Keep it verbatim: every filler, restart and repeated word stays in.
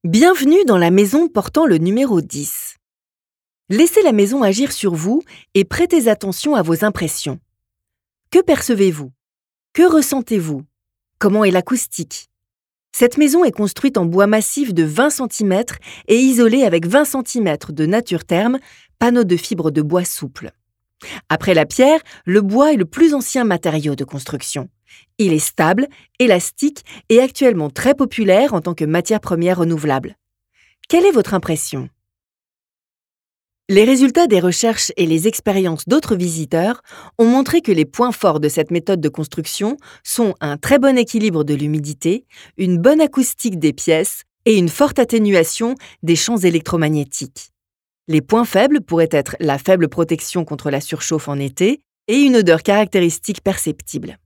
Bienvenue dans la maison portant le numéro dix. Laissez la maison agir sur vous et prêtez attention à vos impressions. Que percevez-vous? Que ressentez-vous? Comment est l'acoustique? Cette maison est construite en bois massif de vingt centimètres et isolée avec vingt centimètres de nature therme, panneaux de fibres de bois souple. Après la pierre, le bois est le plus ancien matériau de construction. Il est stable, élastique et actuellement très populaire en tant que matière première renouvelable. Quelle est votre impression? Les résultats des recherches et les expériences d'autres visiteurs ont montré que les points forts de cette méthode de construction sont un très bon équilibre de l'humidité, une bonne acoustique des pièces et une forte atténuation des champs électromagnétiques. Les points faibles pourraient être la faible protection contre la surchauffe en été et une odeur caractéristique perceptible.